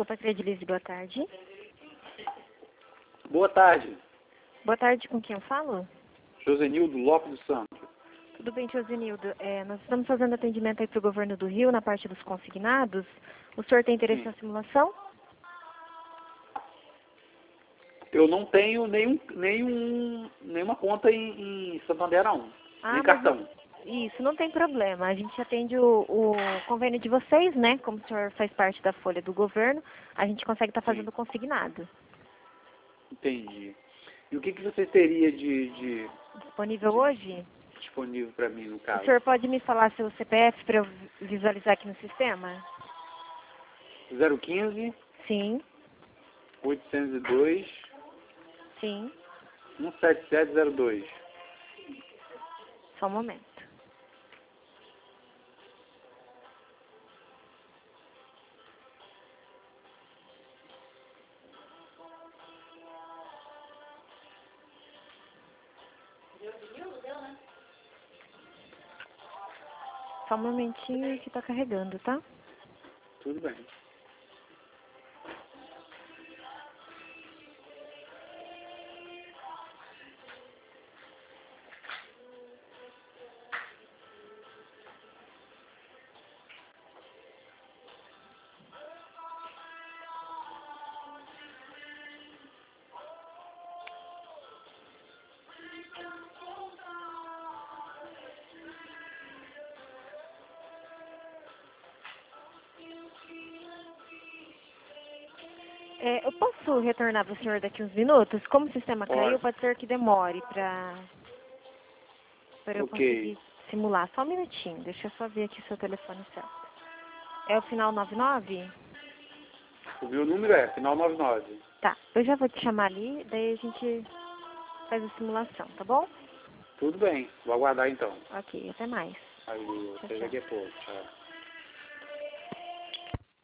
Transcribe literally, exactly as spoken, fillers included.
Copa Credilize, boa tarde. Boa tarde. Boa tarde, com quem eu falo? Josenildo Lopes dos Santos. Tudo bem, Josenildo. É, nós estamos fazendo atendimento aí para o governo do Rio, na parte dos consignados. O senhor tem interesse Sim. na simulação? Eu não tenho nenhum, nenhum, nenhuma conta em, em Santander, não. Ah, Nem mas cartão. Isso, não tem problema. A gente atende o, o convênio de vocês, né? Como o senhor faz parte da folha do governo, a gente consegue estar fazendo Sim. consignado. Entendi. E o que, que você teria de, de Disponível De- hoje? disponível para mim, no O caso? senhor pode me falar seu C P F para eu visualizar aqui no sistema? zero um cinco, Sim, oito zero dois, sim. um sete sete zero dois. Só um momento. Só um momentinho que tá carregando, tá? Tudo bem. É, eu posso retornar para o senhor daqui uns minutos? Como o sistema caiu, Pode. pode ser que demore para para eu Ok. conseguir simular. Só um minutinho, deixa eu só ver aqui o seu telefone certo. É o final nove nove? O meu número é final noventa e nove. Tá, eu já vou te chamar ali, daí a gente faz a simulação, tá bom? Tudo bem. Vou aguardar então. Ok, até mais. Aí, Tchau, até tchau. daqui a pouco. Tchau.